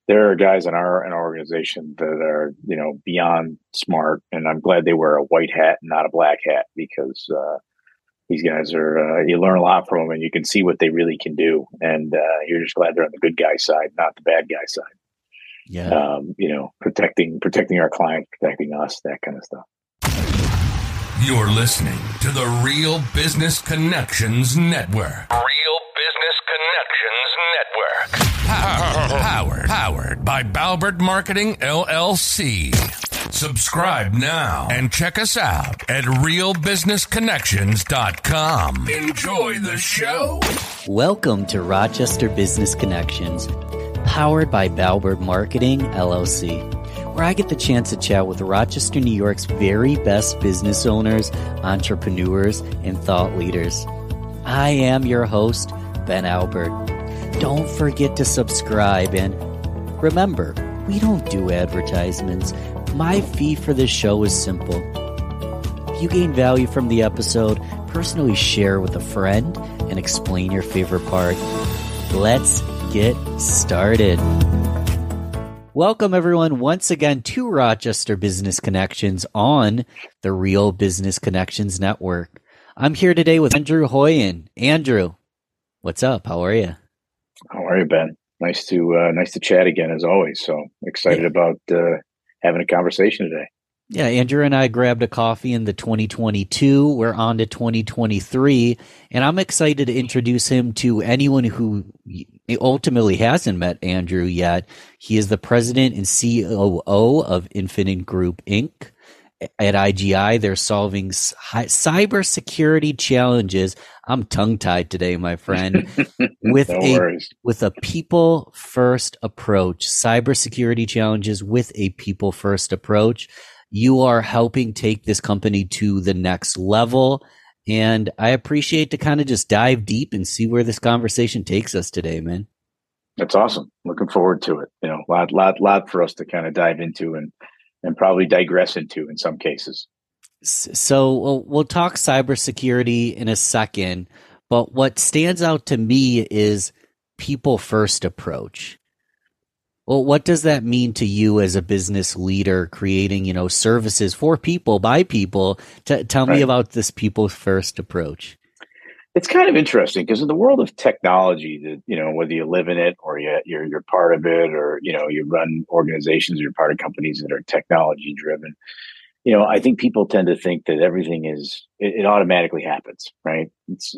there are guys in our organization that are, beyond smart, and I'm glad they wear a white hat and not a black hat because these guys are you learn a lot from them, and you can see what they really can do, and you're just glad they're on the good guy side, not the bad guy side. Yeah. Protecting our clients, protecting us, that kind of stuff. You're listening to the Real Business Connections Network. Real Business Connections Network. Powered by Balbert Marketing, LLC. Subscribe now and check us out at realbusinessconnections.com. Enjoy the show. Welcome to Rochester Business Connections, powered by Balbert Marketing, LLC, where I get the chance to chat with Rochester, New York's very best business owners, entrepreneurs, and thought leaders. I am your host, Ben Albert. Don't forget to subscribe, and remember, we don't do advertisements. My fee for this show is simple. If you gain value from the episode, personally share with a friend and explain your favorite part. Let's get started. Welcome, everyone, once again to Rochester Business Connections on the Real Business Connections Network. I'm here today with Andrew Hoyen. Andrew, what's up? How are you? How are you, Ben? Nice to chat again, as always. So excited about having a conversation today. Yeah, Andrew and I grabbed a coffee in the 2022. We're on to 2023, and I'm excited to introduce him to anyone who ultimately hasn't met Andrew yet. He is the president and COO of Infinite Group, Inc. At IGI, they're solving cybersecurity challenges. I'm tongue-tied today, my friend. With a people-first approach, cybersecurity challenges with a people-first approach. You are helping take this company to the next level, and I appreciate to kind of just dive deep and see where this conversation takes us today, man. That's awesome. Looking forward to it. Lot for us to kind of dive into and probably digress into in some cases. So we'll talk cybersecurity in a second, but what stands out to me is people-first approach. Well, what does that mean to you as a business leader creating, services for people by people? Tell me about this people-first approach. It's kind of interesting because in the world of technology, that whether you live in it or you're part of it, or you run organizations or you're part of companies that are technology driven. I think people tend to think that everything it automatically happens, right? It's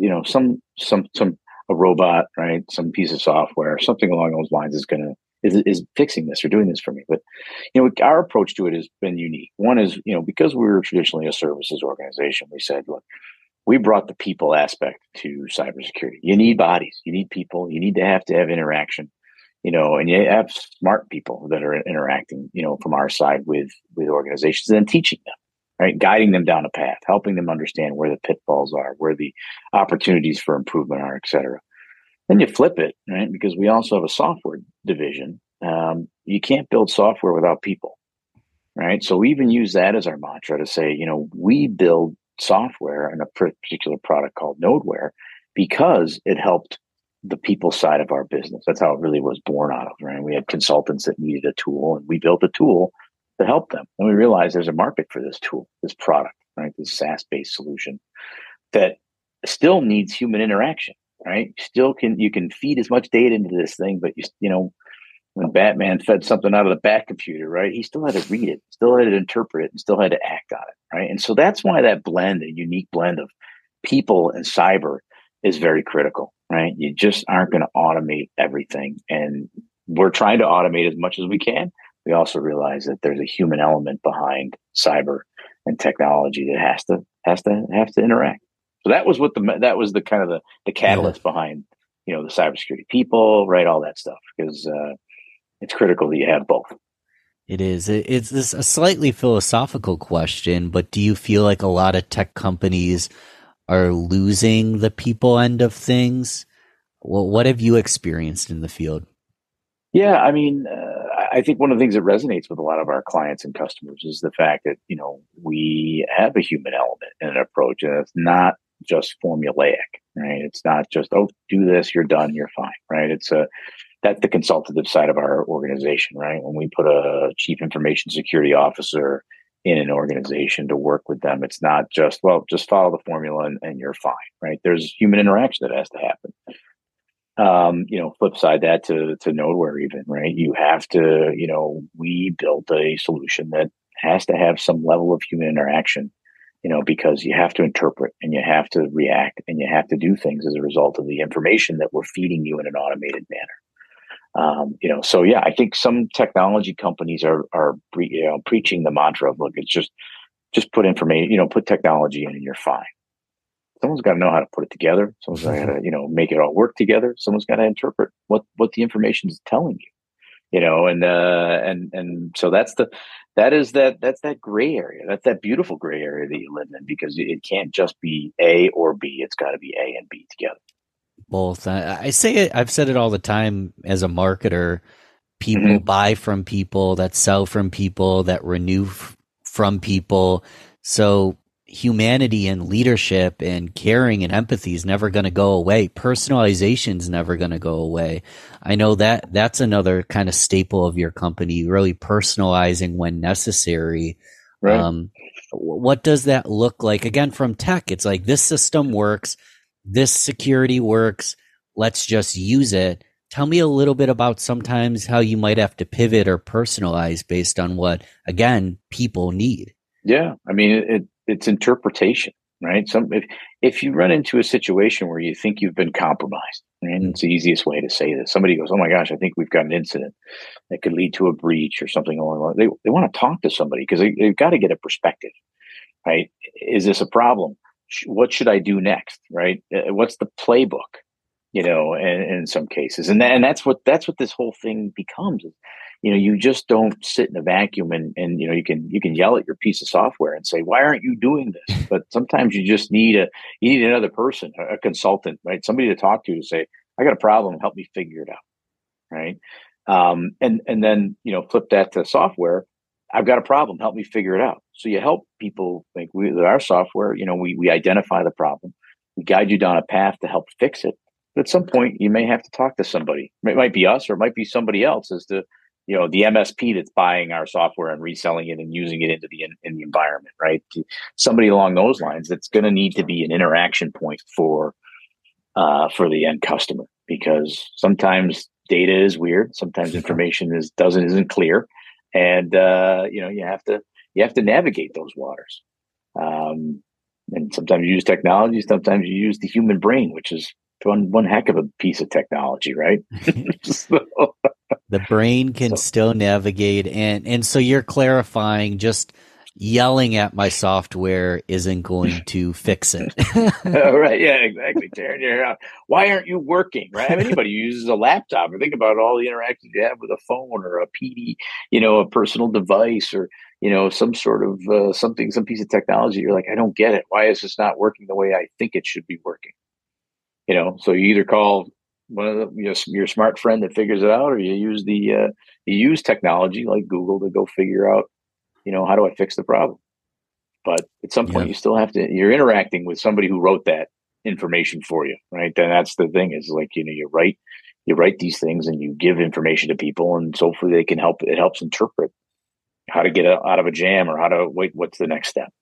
a robot, right? Some piece of software, something along those lines is fixing this or doing this for me. But our approach to it has been unique. One is because we were traditionally a services organization, we said, look, we brought the people aspect to cybersecurity. You need bodies, you need people, you need to have interaction, and you have smart people that are interacting, from our side with organizations, and then teaching them, right? Guiding them down a path, helping them understand where the pitfalls are, where the opportunities for improvement are, et cetera. Then you flip it, right? Because we also have a software division. You can't build software without people, right? So we even use that as our mantra to say, we build software and a particular product called Nodeware because it helped the people side of our business. That's how it really was born out of, right? We had consultants that needed a tool, and we built a tool to help them. And we realized there's a market for this tool, this product, right? This SaaS-based solution that still needs human interaction, right? You can feed as much data into this thing, but when Batman fed something out of the Bat computer, right? He still had to read it, still had to interpret it, and still had to act on it, right? And so that's why that blend, a unique blend of people and cyber, is very critical, right? You just aren't going to automate everything, and we're trying to automate as much as we can. We also realize that there's a human element behind cyber and technology that has to interact. So that was the kind of the catalyst behind the cybersecurity people, right? All that stuff, because it's critical that you have both. It is. It's a slightly philosophical question, but do you feel like a lot of tech companies are losing the people end of things? Well, what have you experienced in the field? Yeah, I mean, I think one of the things that resonates with a lot of our clients and customers is the fact that, we have a human element in an approach, and it's not just formulaic, right? It's not just, oh, do this, you're done, you're fine, right? that's the consultative side of our organization, right? When we put a chief information security officer in an organization to work with them, it's not just, well, just follow the formula and you're fine, right? There's human interaction that has to happen. Flip side that to Nodeware even, right? You have to, we built a solution that has to have some level of human interaction, because you have to interpret and you have to react and you have to do things as a result of the information that we're feeding you in an automated manner. So yeah, I think some technology companies are preaching the mantra of, look, it's just put information, put technology in and you're fine. Someone's got to know how to put it together. Someone's got to, make it all work together. Someone's got to interpret what the information is telling you, and so that's that gray area. That's that beautiful gray area that you live in, because it can't just be A or B. It's got to be A and B together. Both. I say it. I've said it all the time as a marketer. People buy from people, that sell from people, that renew from people. So humanity and leadership and caring and empathy is never going to go away. Personalization is never going to go away. I know that's another kind of staple of your company, really personalizing when necessary. Right. What does that look like? Again, from tech, it's like, this system works, this security works, let's just use it. Tell me a little bit about sometimes how you might have to pivot or personalize based on what, again, people need. Yeah. I mean, it's interpretation, right? If you run into a situation where you think you've been compromised, and it's the easiest way to say this. Somebody goes, "Oh my gosh, I think we've got an incident that could lead to a breach or something along the line." They want to talk to somebody because they've got to get a perspective, right? Is this a problem? What should I do next? Right? What's the playbook? In some cases, and that's what this whole thing becomes. You just don't sit in a vacuum and you can yell at your piece of software and say, why aren't you doing this? But sometimes you just need another person, a consultant, right? Somebody to talk to say, I got a problem, help me figure it out. Right. And then, flip that to software. I've got a problem, help me figure it out. So you help people think with our software, we identify the problem, we guide you down a path to help fix it. But at some point you may have to talk to somebody. It might be us or it might be somebody else as to, the MSP that's buying our software and reselling it and using it in the environment, right? Somebody along those lines that's going to need to be an interaction point for the end customer, because sometimes data is weird, sometimes information isn't clear, and you have to navigate those waters. And sometimes you use technology, sometimes you use the human brain, which is one heck of a piece of technology, right? The brain can still navigate, and so you're clarifying, just yelling at my software isn't going to fix it. Right. Yeah, exactly. Tearing your hair out. Why aren't you working? Right. Anybody who uses a laptop, or think about all the interactions you have with a phone or a PD, a personal device, or, some sort of some piece of technology. You're like, I don't get it. Why is this not working the way I think it should be working? So you either call one of your smart friend that figures it out, or you use technology like Google to go figure out, how do I fix the problem? But at some point, you still have to. You're interacting with somebody who wrote that information for you, right? Then that's the thing is, like, you write these things and you give information to people, and so hopefully they can help. It helps interpret how to get out of a jam, or how to wait. What's the next step?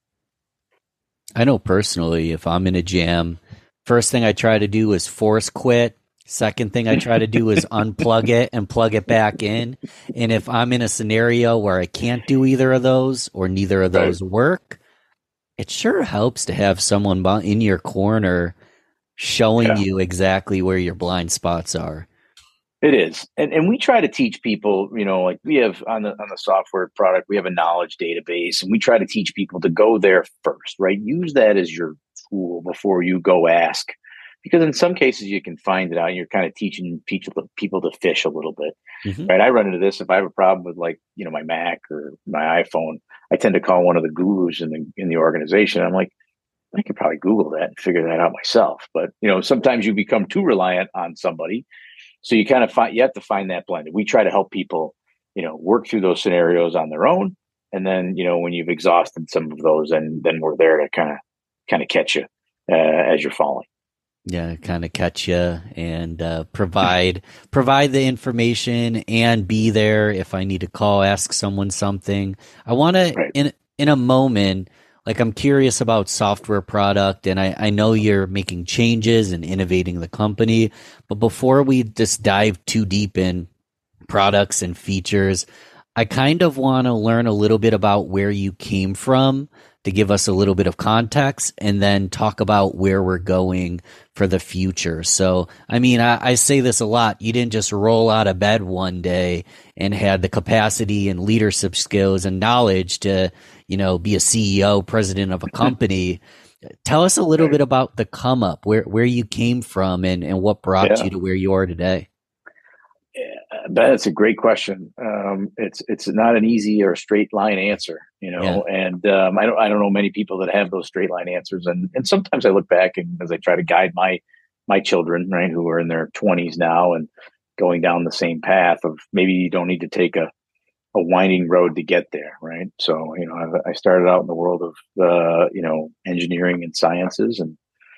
I know personally, if I'm in a jam, first thing I try to do is force quit. Second thing I try to do is unplug it and plug it back in. And if I'm in a scenario where I can't do either of those, or neither of those work, it sure helps to have someone in your corner showing you exactly where your blind spots are. It is. And we try to teach people, like we have on the software product, we have a knowledge database, and we try to teach people to go there first, right? Use that as your tool before you go ask. Because in some cases you can find it out. You're kind of teaching people to fish a little bit, right? I run into this if I have a problem with, like, my Mac or my iPhone. I tend to call one of the gurus in the organization. I'm like, I could probably Google that and figure that out myself. But sometimes you become too reliant on somebody, so you kind of you have to find that blend. We try to help people, work through those scenarios on their own, and then when you've exhausted some of those, and then we're there to kind of catch you as you're falling. Yeah, kind of catch you and provide the information and be there if I need to call, ask someone something. I want to Right. in a moment, like I'm curious about software product, and I know you're making changes and innovating the company. But before we just dive too deep in products and features, I kind of want to learn a little bit about where you came from to give us a little bit of context and then talk about where we're going for the future. So, I mean, I say this a lot. You didn't just roll out of bed one day and had the capacity and leadership skills and knowledge to, be a CEO, president of a company. Tell us a little bit about the come up, where you came from and what brought you to where you are today. That's a great question. It's not an easy or straight line answer, and I don't know many people that have those straight line answers. And sometimes I look back and as I try to guide my children, right, who are in their 20s now and going down the same path of maybe you don't need to take a winding road to get there, right? So, I started out in the world of engineering and sciences and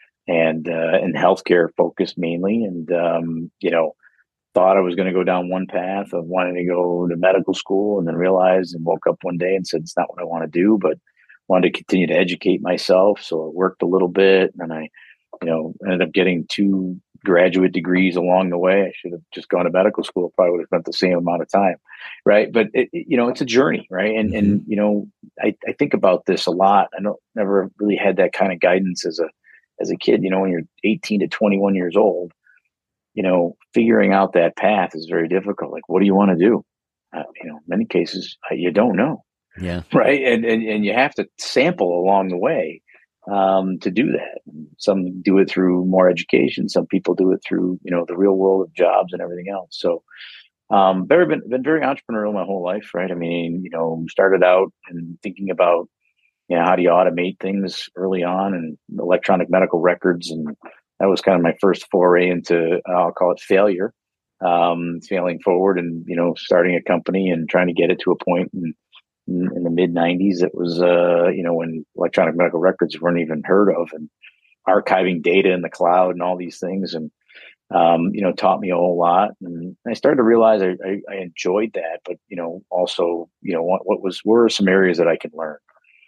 in healthcare focused mainly, and thought I was going to go down one path of wanting to go to medical school, and then realized and woke up one day and said, it's not what I want to do, but wanted to continue to educate myself. So I worked a little bit, and I, ended up getting 2 graduate degrees along the way. I should have just gone to medical school. Probably would have spent the same amount of time. Right. But it's a journey. Right. And I think about this a lot. I never really had that kind of guidance as a kid, when you're 18 to 21 years old, figuring out that path is very difficult. Like, what do you want to do? Many cases you don't know. Yeah. Right. And you have to sample along the way to do that. Some do it through more education. Some people do it through, the real world of jobs and everything else. So, been very entrepreneurial my whole life. Right. I mean, started out and thinking about, how do you automate things early on and electronic medical records. And that was kind of my first foray into, I'll call it failure, failing forward and, starting a company and trying to get it to a point in the mid 90s. It was, when electronic medical records weren't even heard of, and archiving data in the cloud and all these things. And, taught me a whole lot. And I started to realize I enjoyed that, but, also, what were some areas that I could learn?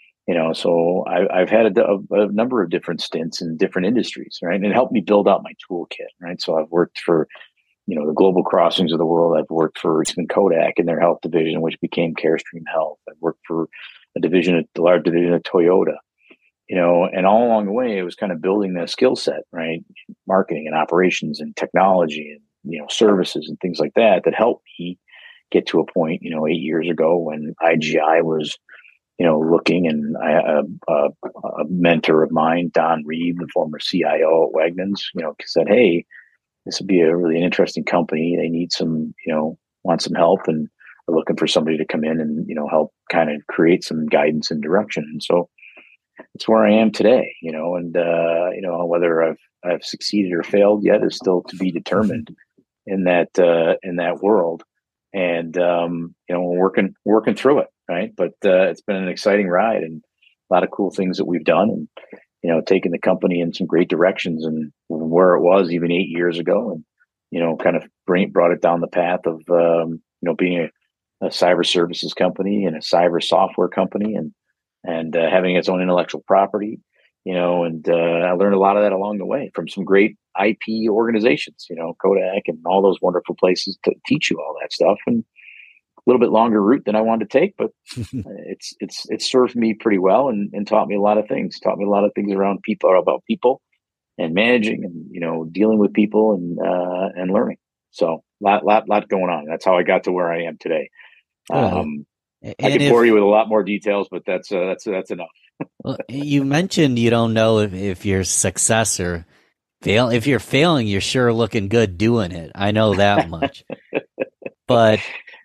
So I've had a number of different stints in different industries, right? And it helped me build out my toolkit, right? So I've worked for, the Global Crossings of the world. I've worked for Kodak in their health division, which became Carestream Health. I've worked for the large division of Toyota, and all along the way, it was kind of building the skill set, right? Marketing and operations and technology and, services and things like that helped me get to a point, 8 years ago when IGI was, looking, and a mentor of mine, Don Reed, the former CIO at Wegmans, said, hey, this would be an interesting company. They need some, want some help, and are looking for somebody to come in and, help kind of create some guidance and direction. And so it's where I am today, and, whether I've succeeded or failed yet is still to be determined in that world. And, we're working through it. Right. But it's been an exciting ride and a lot of cool things that we've done, and, taking the company in some great directions and where it was even 8 years ago, and, kind of brought it down the path of, being a cyber services company and a cyber software company and having its own intellectual property, and I learned a lot of that along the way from some great IP organizations, Kodak and all those wonderful places to teach you all that stuff. And a little bit longer route than I wanted to take, but it's served me pretty well and taught me a lot of things. Taught me a lot of things around people, about people and managing and dealing with people and learning. So lot going on. That's how I got to where I am today. I can bore you with a lot more details, but that's enough. Well, you mentioned you don't know if your successor fail. If you're failing, you're sure looking good doing it. I know that much, but.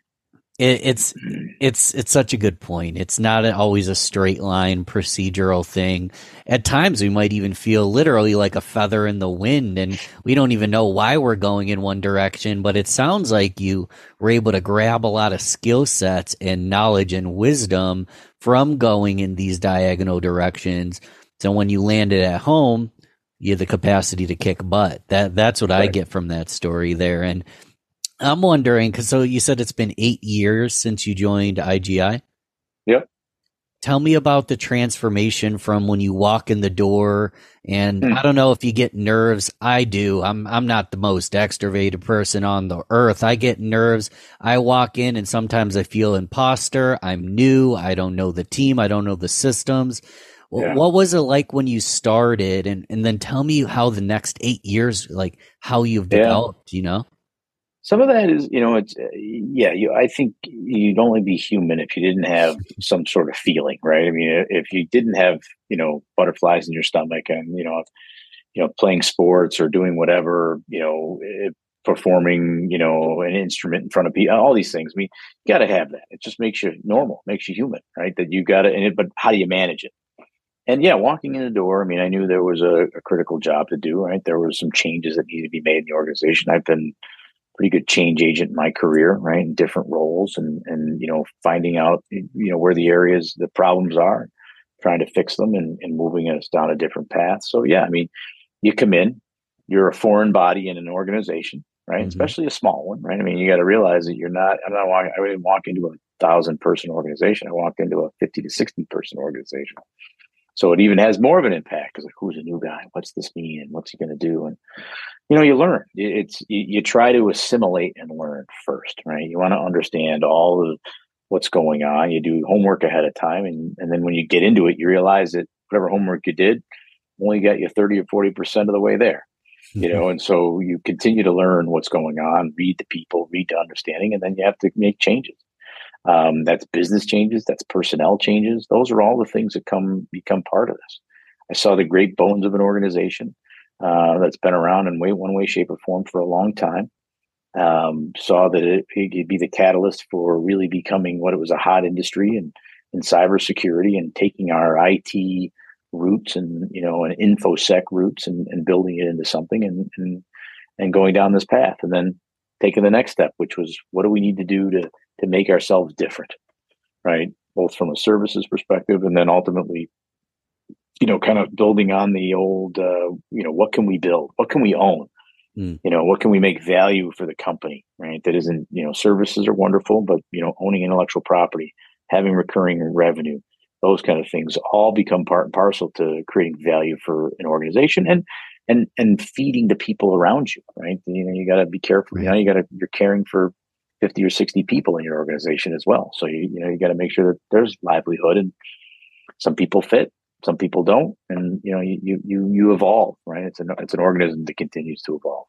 It's such a good point. It's not always a straight line procedural thing. At times we might even feel literally like a feather in the wind, and we don't even know why we're going in one direction, but it sounds like you were able to grab a lot of skill sets and knowledge and wisdom from going in these diagonal directions. So when you landed at home, you have the capacity to kick butt. That's what I get from that story there. And I'm wondering, because so you said it's been 8 years since you joined IGI. Yep. Tell me about the transformation from when you walk in the door. And I don't know if you get nerves. I do. I'm not the most extroverted person on the earth. I get nerves. I walk in and sometimes I feel imposter. I'm new. I don't know the team. I don't know the systems. Yeah. What was it like when you started? And then tell me how the next 8 years, like how you've developed, you know? Some of that is, it's, I think you'd only be human if you didn't have some sort of feeling, right? I mean, if you didn't have, butterflies in your stomach and, playing sports or doing whatever, performing, an instrument in front of people, all these things. I mean, you got to have that. It just makes you normal, makes you human, right? That you got to, but how do you manage it? And yeah, walking in the door, I mean, I knew there was a critical job to do, right? There were some changes that needed to be made in the organization. I've been pretty good change agent in my career, right? In different roles and, finding out, where the areas, the problems are, trying to fix them and moving us down a different path. So yeah, I mean, you come in, you're a foreign body in an organization, right? Mm-hmm. Especially a small one, right? I mean, you got to realize that I didn't walk into a 1,000-person organization. I walked into a 50 to 60-person organization. So it even has more of an impact because, like, who's a new guy? What's this mean? And what's he going to do? And you learn. You try to assimilate and learn first, right? You want to understand all of what's going on. You do homework ahead of time, and then when you get into it, you realize that whatever homework you did only got you 30 or 40% of the way there. And so you continue to learn what's going on, read the people, read the understanding, and then you have to make changes. That's business changes, that's personnel changes. Those are all the things that become part of this. I saw the great bones of an organization that's been around in one way, shape, or form for a long time. Saw that it could be the catalyst for really becoming what it was, a hot industry in cybersecurity, and taking our IT roots and and InfoSec roots and building it into something and going down this path, and then taking the next step, which was, what do we need to do to make ourselves different, right? Both from a services perspective, and then ultimately, kind of building on the old, what can we build? What can we own? What can we make value for the company, right? That isn't, services are wonderful, but, owning intellectual property, having recurring revenue, those kind of things all become part and parcel to creating value for an organization and feeding the people around you, right? You got to be careful. Right. You're caring for 50 or 60 people in your organization as well. So you got to make sure that there's livelihood, and some people fit, some people don't, and you evolve, right? It's an organism that continues to evolve.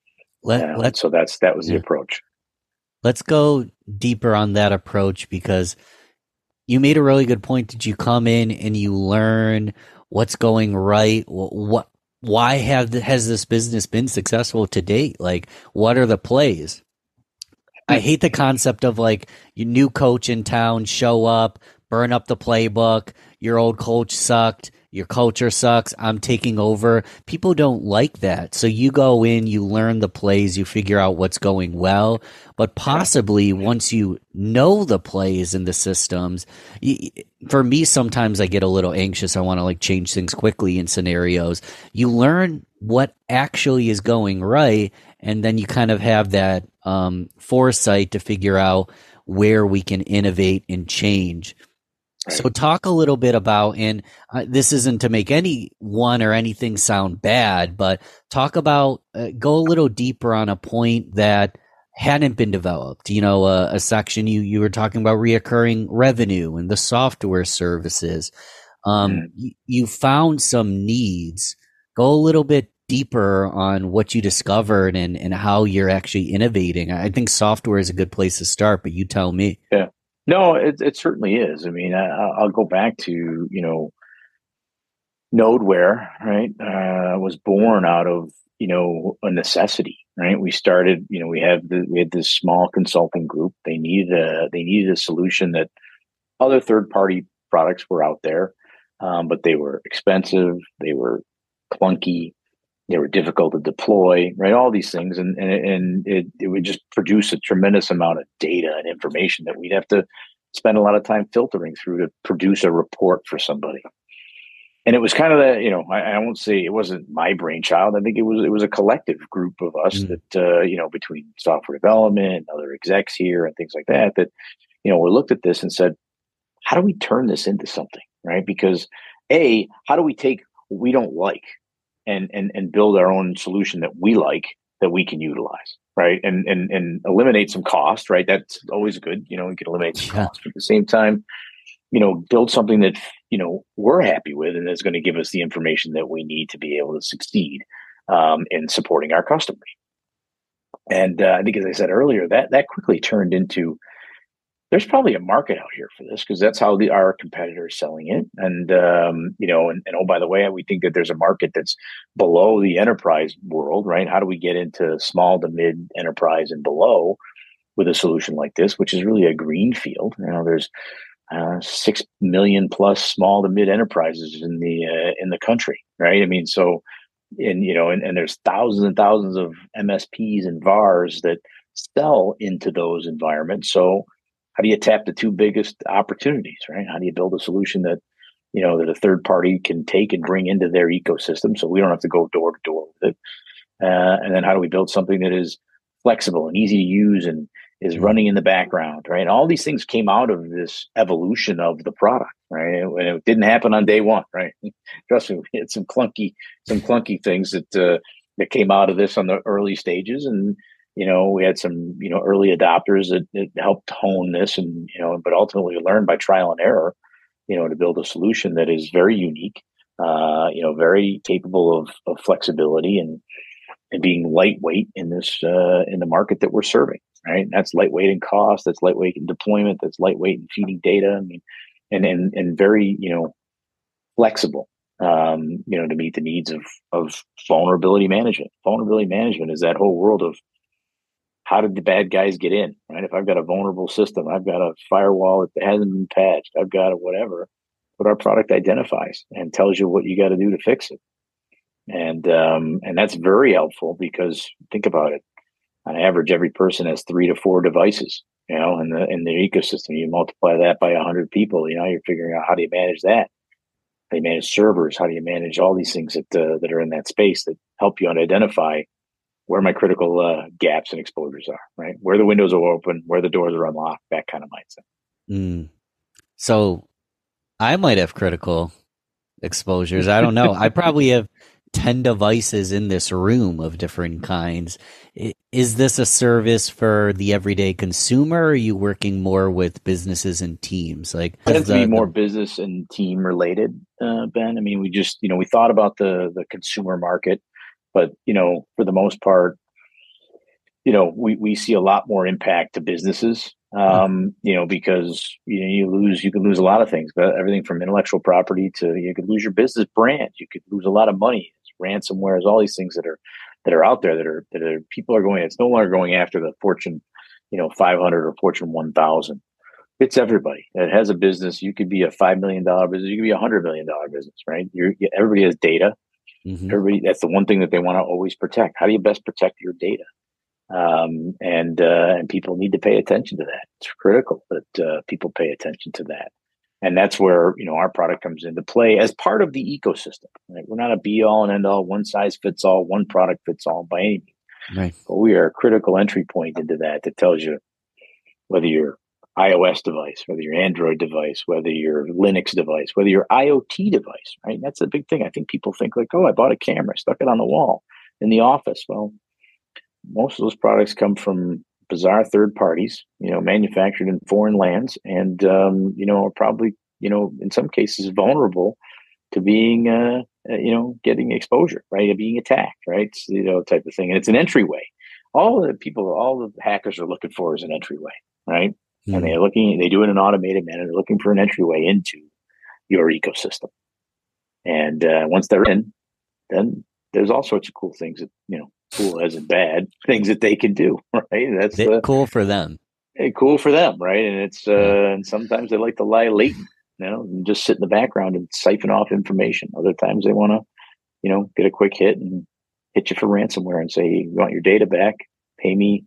So that was the approach. Let's go deeper on that approach, because you made a really good point. Did you come in and you learn what's going right? Why has this business been successful to date? Like, what are the plays? I hate the concept of, like, your new coach in town, show up, burn up the playbook. Your old coach sucked. Your culture sucks. I'm taking over. People don't like that. So you go in, you learn the plays, you figure out what's going well. But possibly once you know the plays and the systems, for me, sometimes I get a little anxious. I want to, like, change things quickly in scenarios. You learn what actually is going right, and then you kind of have that foresight to figure out where we can innovate and change. So talk a little bit about, and this isn't to make anyone or anything sound bad, but talk about, go a little deeper on a point that hadn't been developed. A section you were talking about reoccurring revenue and the software services. You found some needs. Go a little bit deeper on what you discovered and how you're actually innovating. I think software is a good place to start, but you tell me. Yeah. No, it certainly is. I mean, I'll go back to, Nodeware, right? Was born out of, a necessity, right? We started, we had this small consulting group. They needed a solution that other third-party products were out there, but they were expensive, they were clunky, they were difficult to deploy, right? All these things. And it would just produce a tremendous amount of data and information that we'd have to spend a lot of time filtering through to produce a report for somebody. and it was kind of the, I won't say it wasn't my brainchild. I think it was a collective group of us Mm. that, between software development, other execs here and things like that, we looked at this and said, how do we turn this into something, right? Because how do we take what we don't like and build our own solution that we like, that we can utilize, right? And eliminate some cost, right? That's always good. We can eliminate some Yeah. cost, but at the same time, build something that, we're happy with and is going to give us the information that we need to be able to succeed in supporting our customers. And I think, as I said earlier, that quickly turned into, there's probably a market out here for this, because that's how our competitor is selling it. And, and oh, by the way, we think that there's a market that's below the enterprise world, right? How do we get into small to mid enterprise and below with a solution like this, which is really a green field? There's 6 million plus small to mid enterprises in the country, right? I mean, so, and there's thousands and thousands of MSPs and VARs that sell into those environments. So how do you tap the two biggest opportunities, right? How do you build a solution that, that a third party can take and bring into their ecosystem, so we don't have to go door to door with it? And then how do we build something that is flexible and easy to use and is running in the background, right? All these things came out of this evolution of the product, right? And it didn't happen on day one, right? Trust me, we had some clunky things that came out of this on the early stages, and we had some early adopters that helped hone this, and but ultimately we learned by trial and error, to build a solution that is very unique, very capable of flexibility and being lightweight in this in the market that we're serving, right? And that's lightweight in cost, that's lightweight in deployment, that's lightweight in feeding data. I mean, and very flexible, to meet the needs of vulnerability management. Vulnerability management is that whole world of, how did the bad guys get in, right? If I've got a vulnerable system, I've got a firewall that hasn't been patched, I've got a whatever, what our product identifies and tells you what you got to do to fix it. And that's very helpful, because think about it. On average, every person has 3 to 4 devices, in the ecosystem. You multiply that by 100 people, you're figuring out, how do you manage that? How do you manage servers? How do you manage all these things that are in that space that help you identify where my critical gaps and exposures are, right? Where the windows are open, where the doors are unlocked, that kind of mindset. Mm. So I might have critical exposures. I don't know. I probably have 10 devices in this room of different kinds. Is this a service for the everyday consumer, or are you working more with businesses and teams? Like, it tends to be more business and team related, Ben. I mean, we just, we thought about the consumer market, but, for the most part, we see a lot more impact to businesses, because, you can lose a lot of things, but everything from intellectual property to, you could lose your business brand. You could lose a lot of money. Ransomware, all these things that are out there that are people are going. It's no longer going after the Fortune, 500 or Fortune 1000. It's everybody that has a business. You could be a $5 million business. You could be $100 million business, right? Everybody has data. Mm-hmm. Everybody, that's the one thing that they want to always protect. How do you best protect your data? And people need to pay attention to that. It's critical that people pay attention to that. And that's where, our product comes into play as part of the ecosystem. Right? We're not a be all and end all, one size fits all, one product fits all by any means. Right. But we are a critical entry point into that tells you whether you're iOS device, whether your Android device, whether your Linux device, whether your IoT device, right? And that's a big thing. I think people think like, oh, I bought a camera, stuck it on the wall in the office. Well, most of those products come from bizarre third parties, manufactured in foreign lands, and are probably, in some cases vulnerable to being, getting exposure, right, being attacked, right, type of thing. And it's an entryway. All the hackers are looking for is an entryway, right? And they do it in an automated manner. They're looking for an entryway into your ecosystem. And once they're in, then there's all sorts of cool things that, cool as in bad things that they can do, right? That's cool for them. Cool for them, right? And it's and sometimes they like to lie latent, and just sit in the background and siphon off information. Other times they want to, get a quick hit and hit you for ransomware and say, you want your data back? Pay me,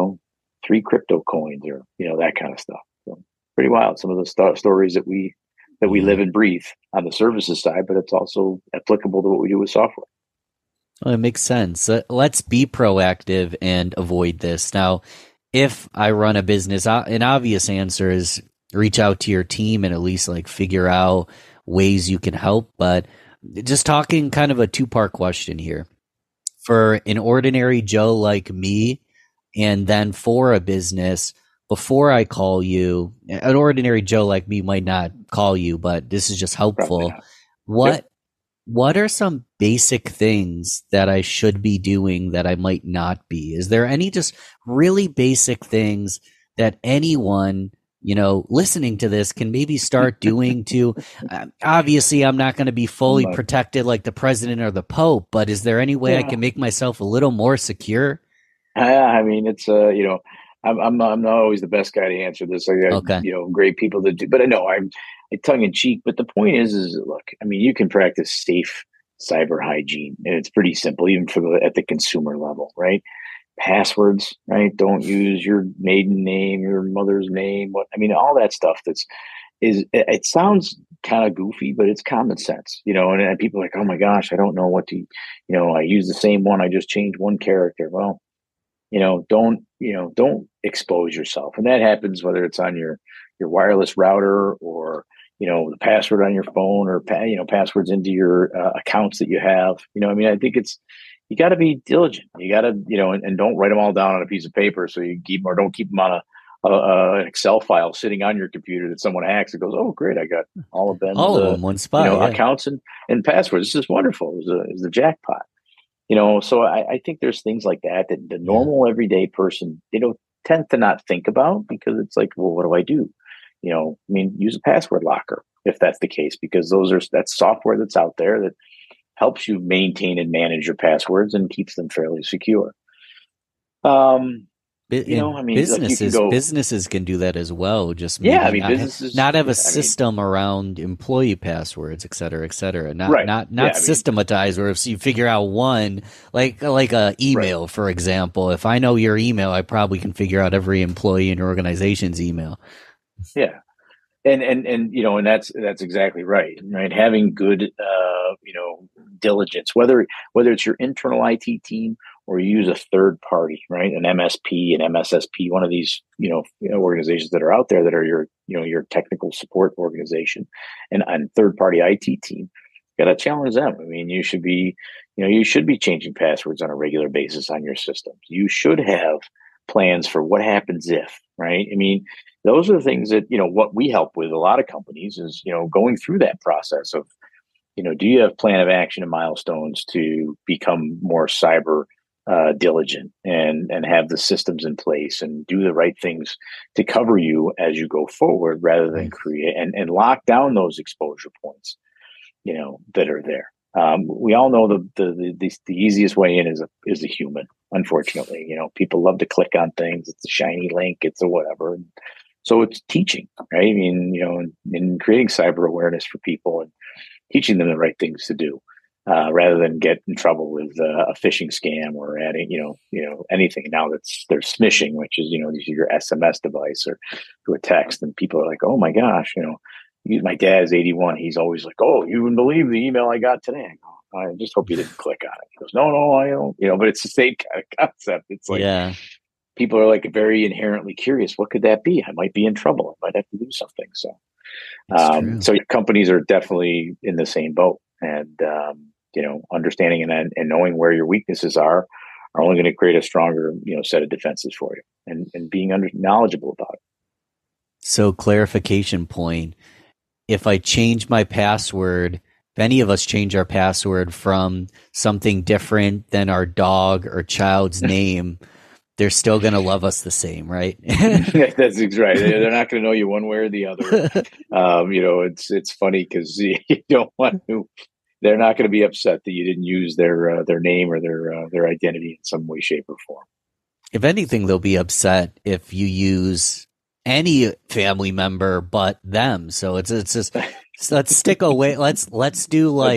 3 crypto coins or that kind of stuff. So pretty wild. Some of the stories that we that we live and breathe on the services side, but it's also applicable to what we do with software. Well, it makes sense. Let's be proactive and avoid this. Now, if I run a business, an obvious answer is reach out to your team and at least like figure out ways you can help. But just talking kind of a two-part question here. For an ordinary Joe like me, and then for a business, before I call you, an ordinary Joe like me might not call you, but this is just helpful. What are some basic things that I should be doing that I might not be? Is there any just really basic things that anyone, listening to this can maybe start doing to, obviously I'm not going to be fully protected like the president or the Pope, but is there any way I can make myself a little more secure? I mean, it's, I'm not always the best guy to answer this. I got, great people to do, but I know I'm tongue in cheek. But the point is look, I mean, you can practice safe cyber hygiene, and it's pretty simple, even at the consumer level, right? Passwords, right? Don't use your maiden name, your mother's name. All that stuff. It sounds kind of goofy, but it's common sense, And people are like, oh my gosh, I don't know what to, I use the same one. I just changed one character. Well, don't expose yourself. And that happens whether it's on your wireless router or, the password on your phone or, passwords into your accounts that you have. I think you got to be diligent. You got to, and don't write them all down on a piece of paper. So you keep them, or don't keep them on an Excel file sitting on your computer that someone hacks. It goes, oh, great. I got all of them in one spot, accounts and passwords. This is wonderful. It's the jackpot. So I think there's things like that the normal everyday person, tend to not think about, because it's like, well, what do I do? Use a password locker if that's the case, because that's software that's out there that helps you maintain and manage your passwords and keeps them fairly secure. Businesses can do that as well. Just businesses not have a system around employee passwords, et cetera, et cetera. Not systematize, or if you figure out one, like a email, for example. If I know your email, I probably can figure out every employee in your organization's email. Yeah. And that's exactly right. Having good, diligence, whether it's your internal IT team or you use a third party, right? An MSP, an MSSP, one of these, organizations that are out there that are your technical support organization and third party IT team. Got to challenge them. You should be changing passwords on a regular basis on your systems. You should have plans for what happens if, right? Those are the things that, what we help with a lot of companies is, going through that process of, do you have plan of action and milestones to become more cyber diligent and have the systems in place and do the right things to cover you as you go forward, rather than create and lock down those exposure points, that are there. We all know the easiest way in is a human. Unfortunately, people love to click on things. It's a shiny link. It's a whatever. So it's teaching, right? In creating cyber awareness for people and teaching them the right things to do, rather than get in trouble with a phishing scam or adding, anything. Now there's smishing, which is, your SMS device or through a text, and people are like, oh my gosh, my dad's 81. He's always like, oh, you wouldn't believe the email I got today. I go, I just hope you didn't click on it. He goes, no, I don't. But it's the same kind of concept. It's like, people are like very inherently curious. What could that be? I might be in trouble. I might have to do something. So your companies are definitely in the same boat, and understanding and knowing where your weaknesses are only going to create a stronger, set of defenses for you, and being knowledgeable about it. So clarification point. If I change my password, if any of us change our password from something different than our dog or child's name, they're still going to love us the same, right? That's right. They're not going to know you one way or the other. It's funny because you don't want to. They're not going to be upset that you didn't use their name or their identity in some way, shape, or form. If anything, they'll be upset if you use any family member but them. So it's just let's stick away. Let's do like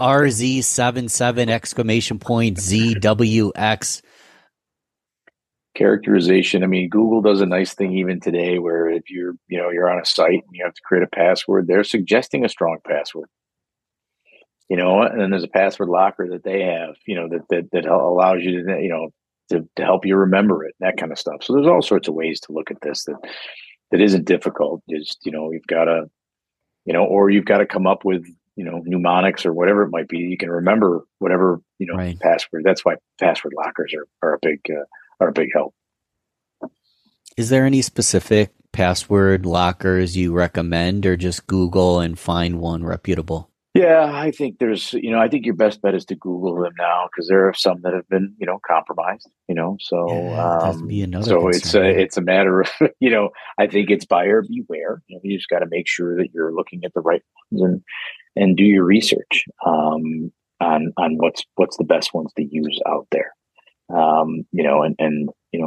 RZ77 !ZWX. Characterization. I mean, Google does a nice thing even today where if you're on a site and you have to create a password, they're suggesting a strong password, and then there's a password locker that they have, that allows you to, to help you remember it, that kind of stuff. So there's all sorts of ways to look at this that isn't difficult. Just, you've got to, or you've got to come up with, mnemonics or whatever it might be. You can remember whatever, Right. password. That's why password lockers are a big help. Is there any specific password lockers you recommend, or just Google and find one reputable? Yeah, I think I think your best bet is to Google them now because there are some that have been, compromised, so, Yeah, that'd be another so it's concern. Yeah. it's a matter of, I think it's buyer beware. You just got to make sure that you're looking at the right ones and do your research, on what's the best ones to use out there. And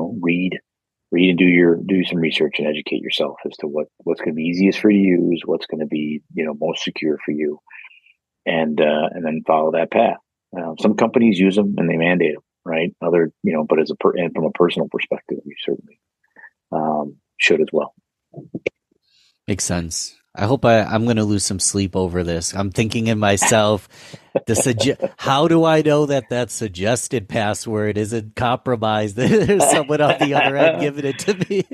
read and do some research and educate yourself as to what's going to be easiest for you to use, what's going to be, most secure for you, and then follow that path. Some companies use them and they mandate them, right? Other, but and from a personal perspective, you certainly should as well. Makes sense. I hope I'm going to lose some sleep over this. I'm thinking in myself, how do I know that suggested password isn't compromised? There's someone on the other end giving it to me.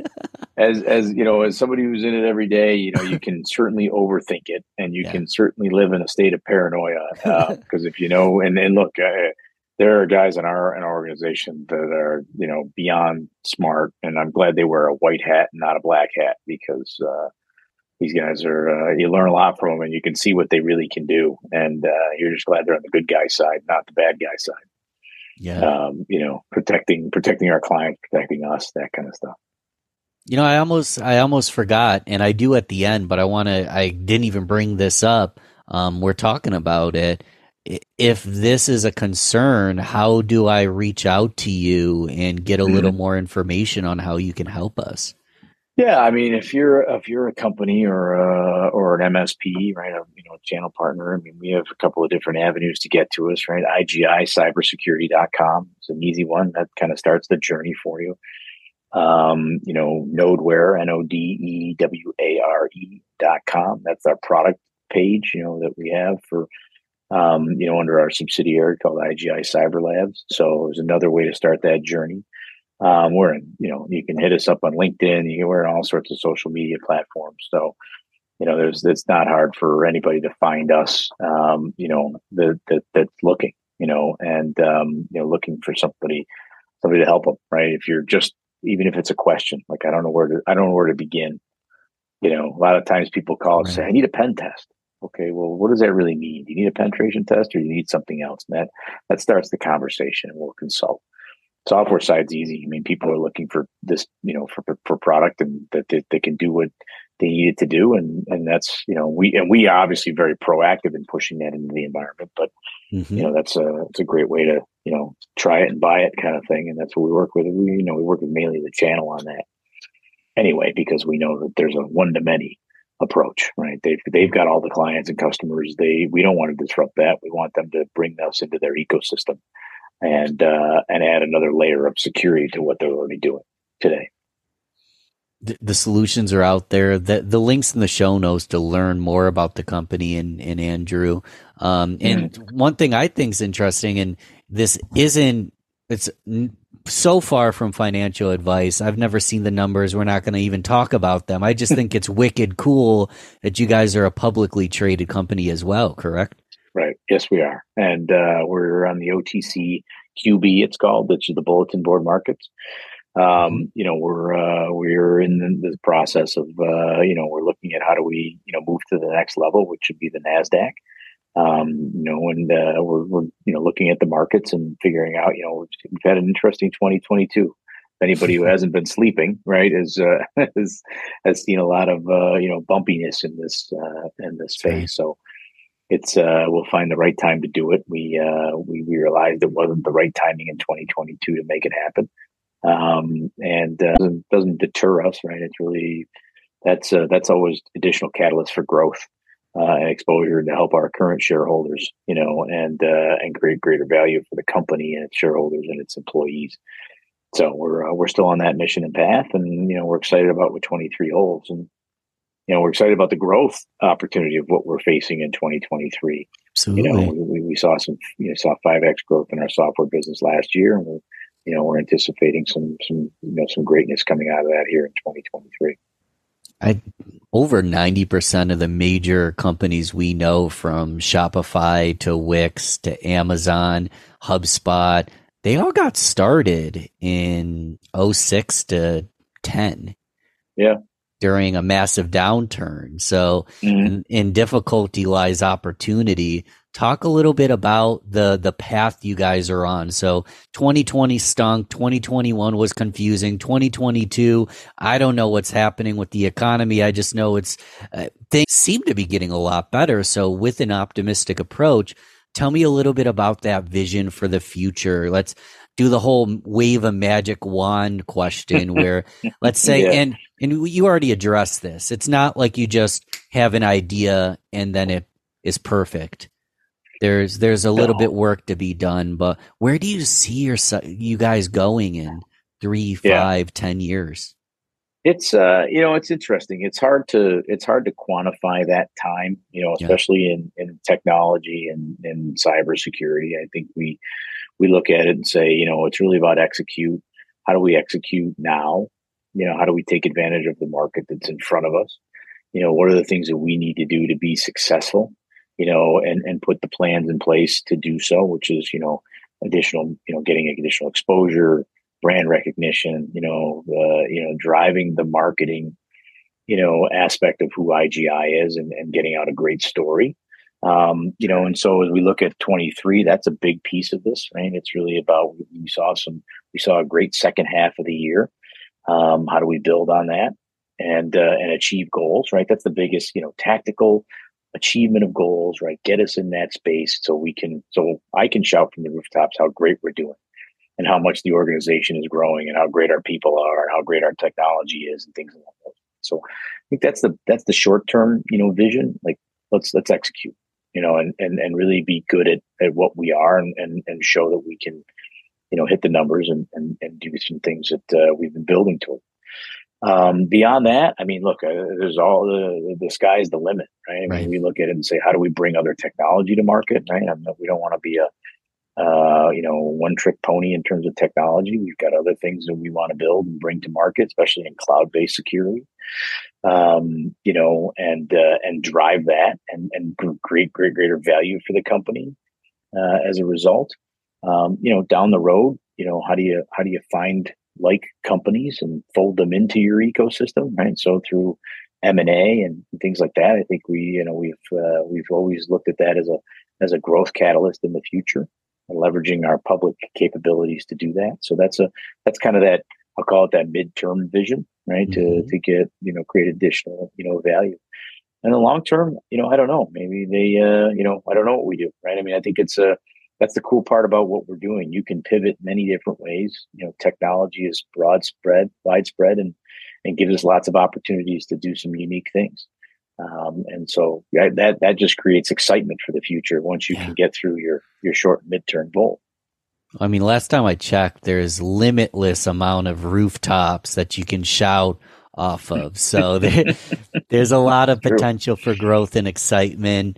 As somebody who's in it every day, you can certainly overthink it, and you can certainly live in a state of paranoia. Because if and look, there are guys in our organization that are beyond smart, and I'm glad they wear a white hat and not a black hat because these guys are you learn a lot from them, and you can see what they really can do, and you're just glad they're on the good guy side, not the bad guy side. Yeah, protecting our clients, protecting us, that kind of stuff. I almost forgot, and I do at the end, but I didn't even bring this up. We're talking about it. If this is a concern, how do I reach out to you and get a little more information on how you can help us? Yeah, I mean, if you're a company or an MSP, right, a channel partner, I mean, we have a couple of different avenues to get to us, right? IGIcybersecurity.com is an easy one that kind of starts the journey for you. Nodeware, NODEWARE.com. That's our product page, that we have for, under our subsidiary called IGI Cyber Labs. So there's another way to start that journey. We're in, you can hit us up on LinkedIn. We're in all sorts of social media platforms. So, it's not hard for anybody to find us, that's looking, and, looking for somebody to help them, right? If you're even if it's a question, like, I don't know where to begin. A lot of times people call and say, I need a pen test. Okay, well, what does that really mean? Do you need a penetration test or do you need something else? And that starts the conversation, and we'll consult. Software side's easy. I mean, people are looking for this, for product, and that they can do what they need it to do. And that's, we are obviously very proactive in pushing that into the environment, but it's a great way to, try it and buy it kind of thing. And that's what we work with. We work with mainly the channel on that anyway, because we know that there's a one-to-many approach, right? They've got all the clients and customers. We don't want to disrupt that. We want them to bring us into their ecosystem and add another layer of security to what they're already doing today. The solutions are out there. The links in the show notes to learn more about the company and Andrew. And one thing I think is interesting, and it's so far from financial advice. I've never seen the numbers. We're not going to even talk about them. I just think it's wicked cool that you guys are a publicly traded company as well, correct? Right. Yes, we are. And we're on the OTC QB, it's called, which is the bulletin board markets. We're in the process of, we're looking at how do we, move to the next level, which would be the NASDAQ. We're looking at the markets and figuring out, we've had an interesting 2022. Anybody who hasn't been sleeping, right, has seen a lot of, bumpiness in this space. Right. So it's, we'll find the right time to do it. We realized it wasn't the right timing in 2022 to make it happen. Doesn't deter us, right? It's really, that's always additional catalyst for growth, and exposure to help our current shareholders, and create greater value for the company and its shareholders and its employees. So we're still on that mission and path, and we're excited about what 23 holds, and we're excited about the growth opportunity of what we're facing in 2023. Absolutely. We saw some saw 5x growth in our software business last year, and we're anticipating some greatness coming out of that here in 2023. Over 90% of the major companies we know, from Shopify to Wix to Amazon, HubSpot, they all got started in 06 to 10. Yeah. During a massive downturn. So in difficulty lies opportunity. Talk a little bit about the path you guys are on. So 2020 stunk. 2021 was confusing. 2022, I don't know what's happening with the economy. I just know things seem to be getting a lot better. So with an optimistic approach, tell me a little bit about that vision for the future. Let's do the whole wave a magic wand question where let's say, and you already addressed this. It's not like you just have an idea and then it is perfect. There's a little bit work to be done, but where do you see you guys going in 3, 5, 10 years? It's it's interesting. It's hard to quantify that time, especially in technology and in cybersecurity. I think we look at it and say, it's really about execute. How do we execute now? How do we take advantage of the market that's in front of us? What are the things that we need to do to be successful? And put the plans in place to do so, which is, additional, getting additional exposure, brand recognition, driving the marketing, aspect of who IGI is and getting out a great story. And so as we look at 23, that's a big piece of this, right? It's really about, we saw a great second half of the year. How do we build on that and achieve goals, right? That's the biggest, tactical achievement of goals, right? Get us in that space so I can shout from the rooftops how great we're doing and how much the organization is growing and how great our people are and how great our technology is and things like that. So I think that's the short-term, vision. Like let's execute, and really be good at what we are and show that we can, hit the numbers and do some things that we've been building toward. Beyond that, I mean, look, there's all the sky's the limit, right? I mean, we look at it and say, how do we bring other technology to market, right? We don't want to be a one trick pony in terms of technology. We've got other things that we want to build and bring to market, especially in cloud-based security, and drive that and create greater value for the company as a result. Down the road, how do you find like companies and fold them into your ecosystem, right? So through M&A and things like that, I think we've always looked at that as a growth catalyst in the future, and leveraging our public capabilities to do that. So that's kind of that, I'll call it that midterm vision, right? To get, create additional, value. And the long term, I don't know, maybe they, I don't know what we do, right? I mean, I think that's the cool part about what we're doing. You can pivot many different ways. Technology is widespread, and gives us lots of opportunities to do some unique things. And so that just creates excitement for the future once you can get through your short and midterm goal. I mean, last time I checked, there's limitless amount of rooftops that you can shout off of. So there's a lot of potential for growth and excitement.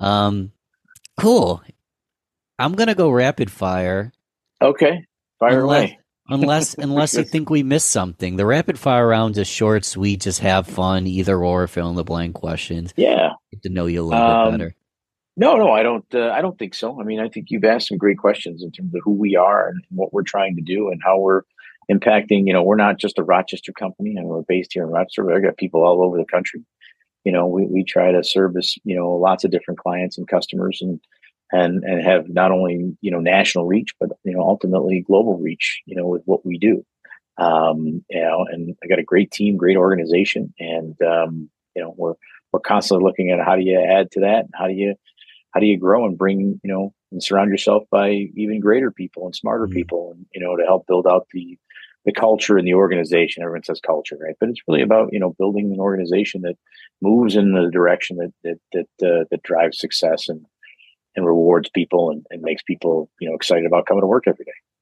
Cool. I'm going to go rapid fire. Okay. Fire away. Unless you think we missed something. The rapid fire round's a short, sweet, just have fun, either or, fill in the blank questions. Yeah. Get to know you a little bit better. No, I don't think so. I mean, I think you've asked some great questions in terms of who we are and what we're trying to do and how we're impacting. We're not just a Rochester company, and we're based here in Rochester, but I've got people all over the country. We try to service, lots of different clients and customers and have not only, national reach, but, ultimately global reach, with what we do. And I got a great team, great organization. And, we're constantly looking at how do you add to that? And how do you grow and bring, and surround yourself by even greater people and smarter people and, to help build out the culture in the organization. Everyone says culture, right? But it's really about, building an organization that moves in the direction that drives success and rewards people and makes people, excited about coming to work every day.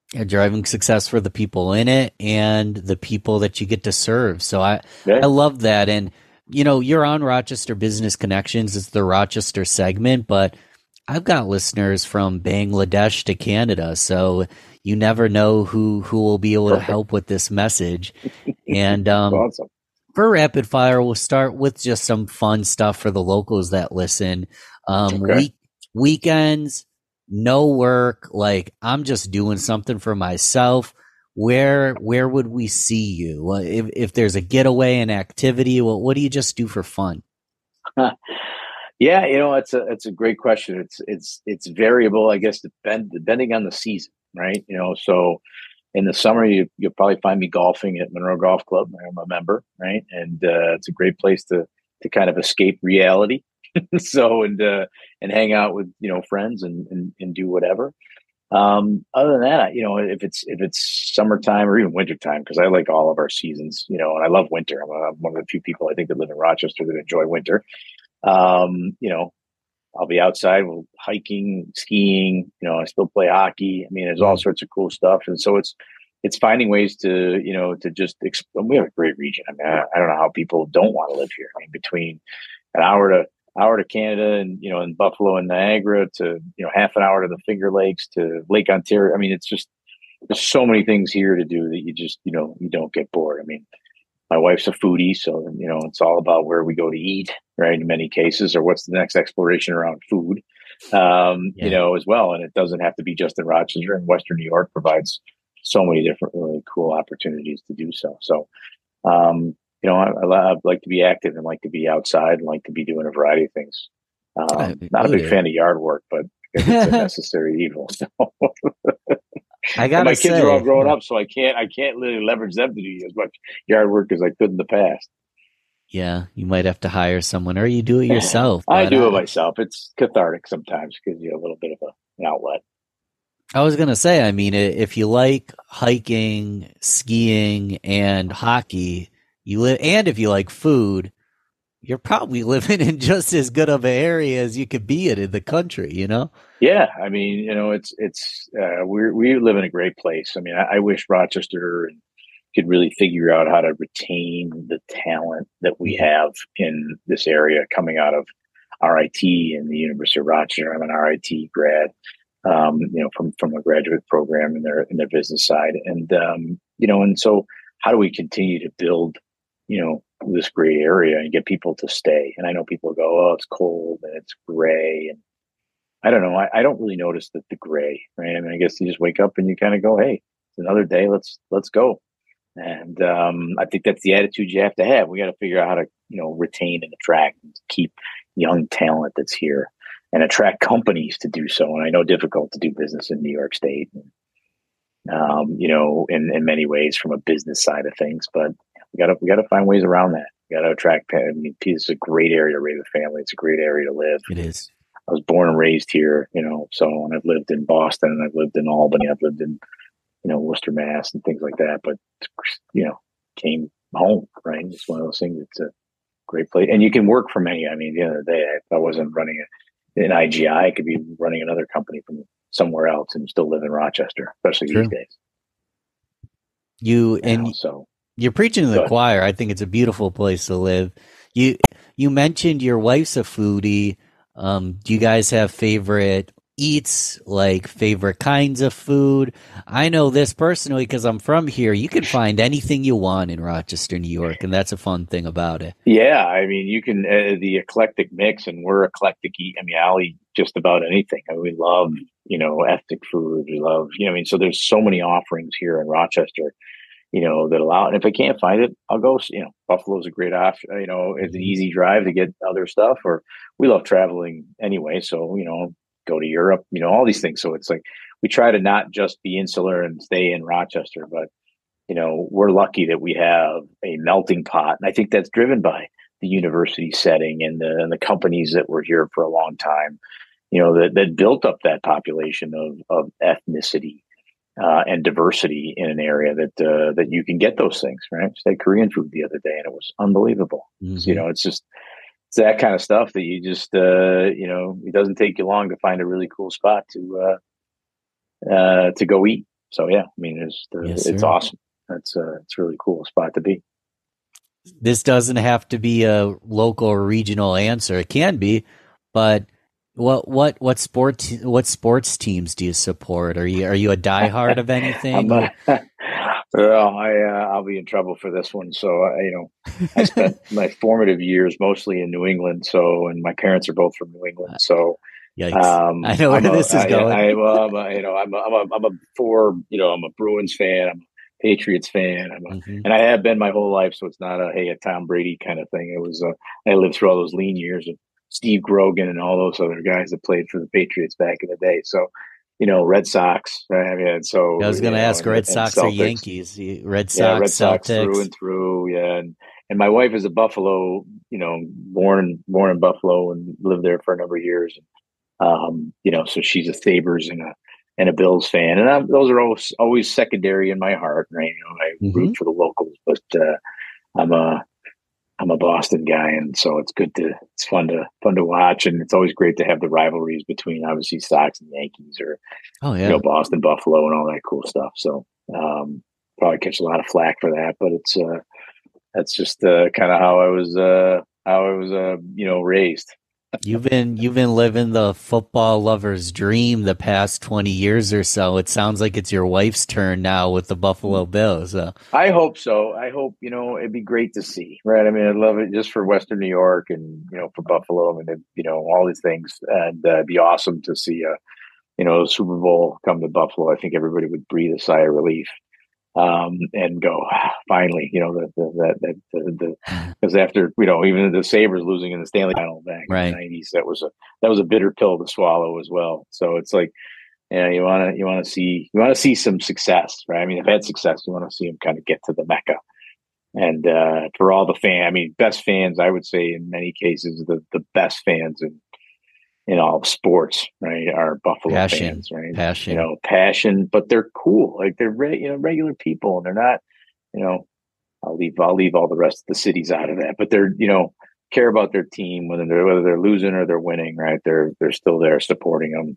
driving success for the people in it and the people that you get to serve. So I Yeah. love that. And, you're on Rochester Business Connections. It's the Rochester segment, but I've got listeners from Bangladesh to Canada. So you never know who will be able to Perfect. help with this message. And, Awesome. for rapid fire, we'll start with just some fun stuff for the locals that listen. Okay. Weekends, no work. Like I'm just doing something for myself. Where would we see you? If there's a getaway, an activity, what do you just do for fun? Yeah, it's a great question. It's variable, I guess, depending on the season, right? So in the summer, you'll probably find me golfing at Monroe Golf Club. I'm a member, right? And it's a great place to kind of escape reality. So and hang out with friends and do whatever. Other than that, if it's summertime or even wintertime, because I like all of our seasons, and I love winter. I'm one of the few people I think that live in Rochester that enjoy winter. Um, you know, I'll be outside, hiking, skiing. I still play hockey. I mean, there's all sorts of cool stuff, and so it's finding ways to just. We have a great region. I mean, I don't know how people don't want to live here. I mean, between an hour to Canada and in Buffalo and Niagara to half an hour to the Finger Lakes to Lake Ontario. I mean, it's just there's so many things here to do that you just you don't get bored. I mean, my wife's a foodie, so it's all about where we go to eat, right? In many cases, or what's the next exploration around food, as well. And it doesn't have to be just in Rochester. And Western New York provides so many different really cool opportunities to do so. So, I like to be active and like to be outside and like to be doing a variety of things. Not a big fan of yard work, but it's a necessary evil. So. I gotta my kids are all say, grown up, so I can't really leverage them to do as much yard work as I could in the past. yeah, you might have to hire someone, or you do it yourself. I do it myself. It's cathartic sometimes because you have a little bit of an outlet. I was gonna say, I mean, if you like hiking, skiing, and hockey, and if you like food, you're probably living in just as good of an area as you could be in the country, Yeah, I mean, we live in a great place. I mean, I wish Rochester could really figure out how to retain the talent that we have in this area coming out of RIT and the University of Rochester. I'm an RIT grad, from a graduate program in their business side, and so how do we continue to build, this great area and get people to stay? And I know people go, oh, it's cold and it's gray, and I don't know. I don't really notice the gray, right? I mean, I guess you just wake up and you kind of go, hey, it's another day. Let's go. And I think that's the attitude you have to have. We got to figure out how to, retain and attract and keep young talent that's here and attract companies to do so. And I know difficult to do business in New York State, in many ways from a business side of things, but we got to find ways around that. We got to attract. I mean, it's a great area to raise a family. It's a great area to live. It is. I was born and raised here, and I've lived in Boston and I've lived in Albany. I've lived in, Worcester, Mass and things like that. But, came home, right? It's one of those things. It's a great place. And you can work from any, I mean, at the end of the day, if I wasn't running an IGI, I could be running another company from somewhere else and still live in Rochester, especially these days. You're preaching to the choir. I think it's a beautiful place to live. You mentioned your wife's a foodie. Do you guys have favorite eats, like favorite kinds of food? I know this personally because I'm from here. You can find anything you want in Rochester, New York, and that's a fun thing about it. Yeah, I mean, you can the eclectic mix, and we're eclectic. I mean, I'll eat just about anything. I mean, we love ethnic food. We love so there's so many offerings here in Rochester. That allow, and if I can't find it, I'll go, Buffalo's a great option, it's an easy drive to get other stuff, or we love traveling anyway. So, go to Europe, all these things. So it's like, we try to not just be insular and stay in Rochester, but, we're lucky that we have a melting pot. And I think that's driven by the university setting and the companies that were here for a long time, that built up that population of ethnicity. And diversity in an area that you can get those things, right? Just had Korean food the other day, and it was unbelievable. Mm-hmm. So, it's that kind of stuff that you just, it doesn't take you long to find a really cool spot to go eat. So yeah, I mean, Yes, it's sir. awesome. It's a really cool spot to be. This doesn't have to be a local or regional answer. It can be, but what sports teams do you support? Are you a diehard of anything? I'm well, I'll be in trouble for this one. So I spent my formative years mostly in New England. So, and my parents are both from New England. So, Yikes! I know where this is going. I'm a Bruins fan. I'm a Patriots fan. Hmm. And I have been my whole life. So it's not a Tom Brady kind of thing. It was, I lived through all those lean years of Steve Grogan and all those other guys that played for the Patriots back in the day. So, Red Sox. Right? I mean, and I so, was going to ask Red and Sox or Celtics. Yankees. Red Yeah, Sox, Red Sox through Celtics. and through. Yeah, and my wife is a Buffalo. Born in Buffalo and lived there for a number of years. So she's a Sabres and a Bills fan, and those are always secondary in my heart. Right, I Hmm. root for the locals, but I'm a Boston guy, and so it's fun to watch, and it's always great to have the rivalries between obviously Sox and Yankees, or Oh yeah. Boston Buffalo and all that cool stuff. So probably catch a lot of flack for that, but that's just kind of how I was raised. You've been living the football lover's dream the past 20 years or so. It sounds like it's your wife's turn now with the Buffalo Bills. I hope so. I hope, it'd be great to see, right? I mean, I'd love it just for Western New York and, for Buffalo and, all these things. And it'd be awesome to see Super Bowl come to Buffalo. I think everybody would breathe a sigh of relief, and go, finally, because after, even the Sabres losing in the Stanley Final back in the Right. '90s, that was a bitter pill to swallow as well. So it's like, yeah, you want to see some success, right? I mean, they've had success. You want to see them kind of get to the Mecca, and for all the best fans, I would say in many cases the best fans in all of sports, right, are Buffalo Passion. fans, right? Passion. Passion, but they're cool, like they're regular people, and they're not, you know. I'll leave all the rest of the cities out of that, but they're care about their team whether they're losing or they're winning, right? They're still there supporting them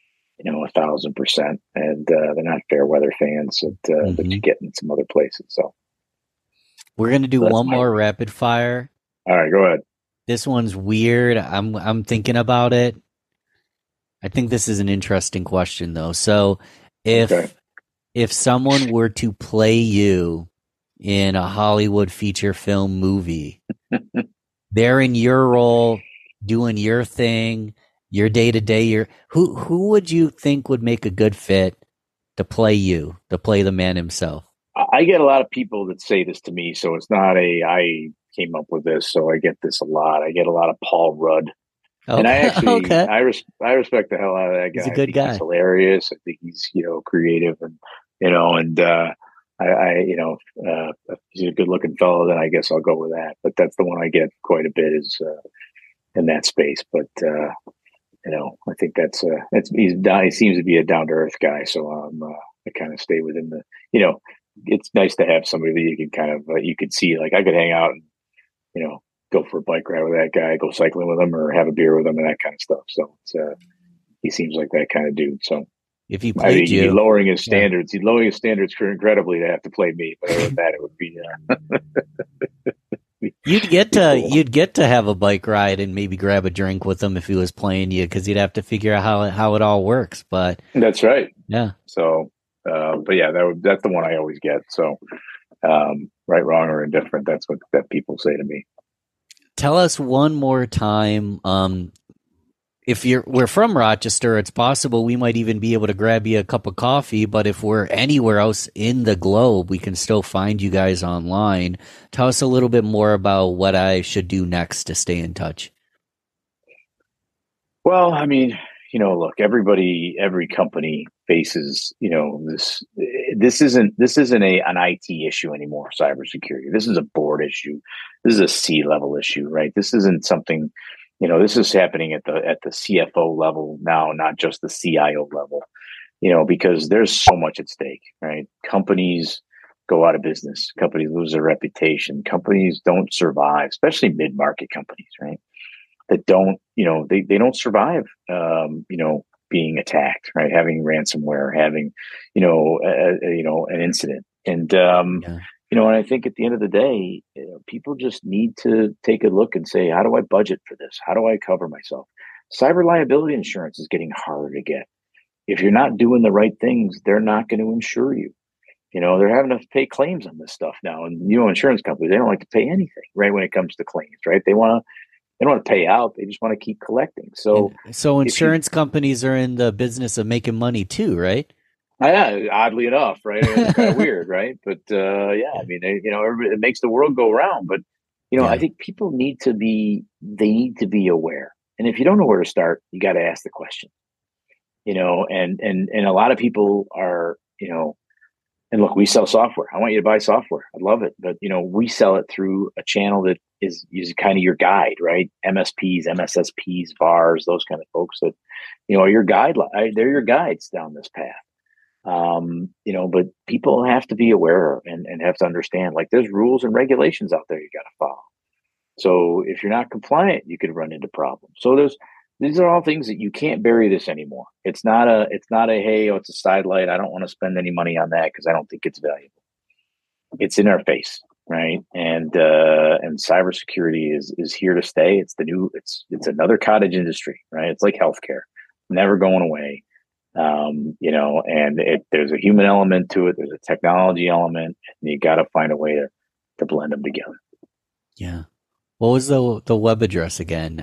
1,000%, and they're not fair weather fans that Hmm. you get in some other places. So We're gonna do that's one my more rapid fire. all right. Go ahead. This one's weird. I'm thinking about it. I think this is an interesting question though. So Okay. if someone were to play you in a Hollywood feature film movie, they're in your role, doing your thing, your day to day. Your who would you think would make a good fit to play you, to play the man himself? I get a lot of people that say this to me, so it's not I came up with this, so I get this a lot. I get a lot of Paul Rudd, and Okay, okay, I respect the hell out of that he's a guy. I good think he's guy. hilarious. I think he's creative, and and if he's a good looking fellow, then I guess I'll go with that. But that's the one I get quite a bit is in that space. But I think he seems to be a down to earth guy, so I kind of stay within the it's nice to have somebody that you can kind of you could see, like I could hang out and you know go for a bike ride with that guy, go cycling with him, or have a beer with him, and that kind of stuff. So he seems like that kind of dude. So If he I played think he'd be you, lowering his yeah. standards. He'd lower his standards incredibly to have to play me. But other than that, it would You'd get be to cool. you'd get to have a bike ride and maybe grab a drink with him if he was playing you, because you'd have to figure out how it all works. But That's right. yeah, So, but yeah, that's the one I always get. So, right, wrong, or indifferent. That's what that people say to me. tell us one more time. If we're from Rochester, it's possible we might even be able to grab you a cup of coffee. But if we're anywhere else in the globe, we can still find you guys online. Tell us a little bit more about what I should do next to stay in touch. Well, I mean, look, every company faces, this. This isn't an IT issue anymore. Cybersecurity. This is a board issue. This is a C-level issue, right? This isn't something. This is happening at the CFO level now, not just the CIO level. Because there's so much at stake, right? Companies go out of business. Companies lose their reputation. Companies don't survive, especially mid-market companies, right? That don't, they don't survive, being attacked, right? Having ransomware, having, an incident. And, Yeah. and I think at the end of the day, people just need to take a look and say, how do I budget for this? How do I cover myself? Cyber liability insurance is getting harder to get. If you're not doing the right things, they're not going to insure you. They're having to pay claims on this stuff now. And, insurance companies, they don't like to pay anything, right? When it comes to claims, right? They don't want to pay out. They just want to keep collecting. So insurance companies are in the business of making money too, right? Yeah, oddly enough, right? It's kind of weird, right? But I mean, it makes the world go round. But I think people need to be aware. And if you don't know where to start, you got to ask the question. And a lot of people are, and look, we sell software. I want you to buy software. I love it. But, we sell it through a channel that is kind of your guide, right? MSPs, MSSPs, VARs, those kind of folks that, are your guideline. They're your guides down this path. But people have to be aware and have to understand, like, there's rules and regulations out there you got to follow. So if you're not compliant, you could run into problems. So these are all things that you can't bury this anymore. It's not a, hey, it's a sidelight. I don't want to spend any money on that because I don't think it's valuable. It's in our face, right? And cybersecurity is here to stay. It's it's another cottage industry, right? It's like healthcare, never going away. And there's a human element to it. There's a technology element, and you got to find a way to blend them together. Yeah. What was the web address again?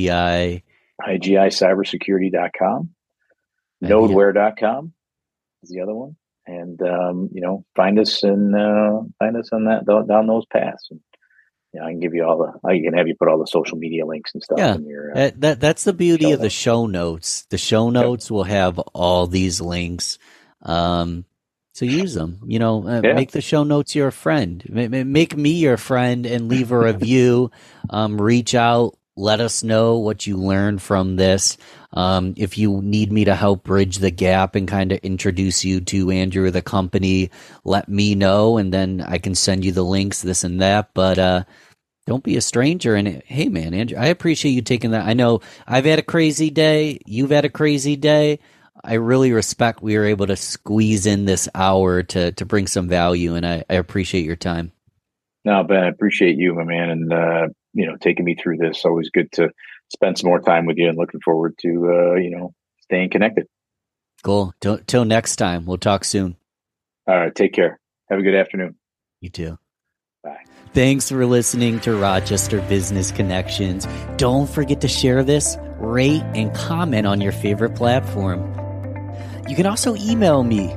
IGIcybersecurity.com. Nodeware.com is the other one. And, find us on that, down those paths. And, I can give you I can have you put all the social media links and stuff in your, that's the beauty of the show notes. The show notes will have all these links. So use them, make the show notes your friend, make me your friend and leave a review, reach out, let us know what you learned from this. If you need me to help bridge the gap and kind of introduce you to Andrew, the company, let me know, and then I can send you the links, this and that. But don't be a stranger. And hey, man, Andrew, I appreciate you taking that. I know I've had a crazy day. You've had a crazy day. I really respect we were able to squeeze in this hour to bring some value, and I appreciate your time. No, Ben, I appreciate you, my man, and taking me through this. Always good to spend some more time with you, and looking forward to staying connected. Cool. Till next time. We'll talk soon. All right. Take care. Have a good afternoon. You too. Bye. Thanks for listening to Rochester Business Connections. Don't forget to share this, rate, and comment on your favorite platform. You can also email me,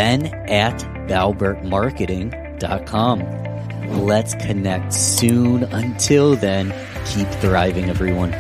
ben@valbertmarketing.com. Let's connect soon. Until then, keep thriving, everyone.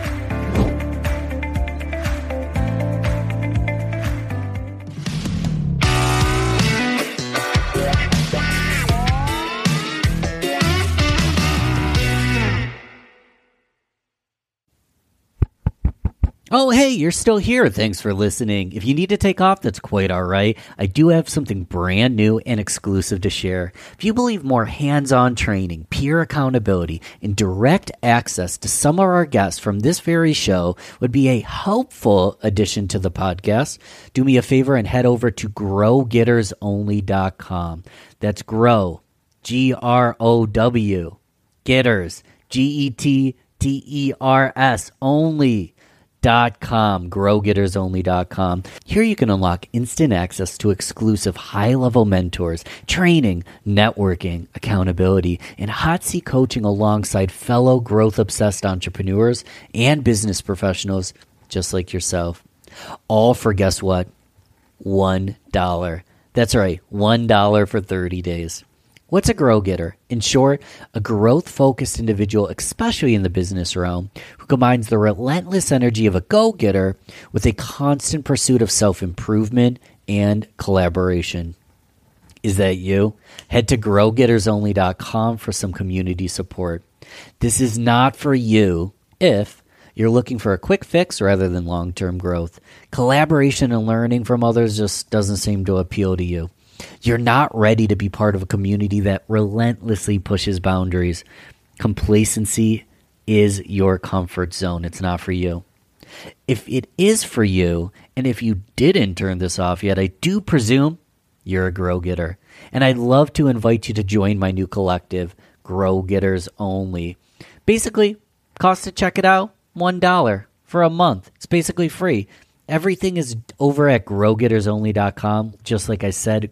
Oh, hey, you're still here. Thanks for listening. If you need to take off, that's quite all right. I do have something brand new and exclusive to share. If you believe more hands-on training, peer accountability, and direct access to some of our guests from this very show would be a helpful addition to the podcast, do me a favor and head over to growgettersonly.com. That's grow, G-R-O-W, getters, G-E-T-T-E-R-S, only. growgettersonly.com. Here you can unlock instant access to exclusive high-level mentors, training, networking, accountability, and hot seat coaching alongside fellow growth-obsessed entrepreneurs and business professionals just like yourself. All for, guess what? $1. That's right, $1 for 30 days. What's a grow-getter? In short, a growth-focused individual, especially in the business realm, who combines the relentless energy of a go-getter with a constant pursuit of self-improvement and collaboration. Is that you? Head to growgettersonly.com for some community support. This is not for you if you're looking for a quick fix rather than long-term growth. Collaboration and learning from others just doesn't seem to appeal to you. You're not ready to be part of a community that relentlessly pushes boundaries. Complacency is your comfort zone. It's not for you. If it is for you, and if you didn't turn this off yet, I do presume you're a Grow Getter. And I'd love to invite you to join my new collective, Grow Getters Only. Basically, cost to check it out, $1 for a month. It's basically free. Everything is over at growgettersonly.com. Just like I said,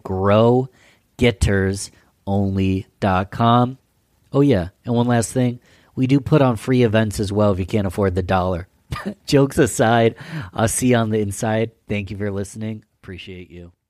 growgettersonly.com. Oh yeah, and one last thing. We do put on free events as well if you can't afford the $1. Jokes aside, I'll see you on the inside. Thank you for listening. Appreciate you.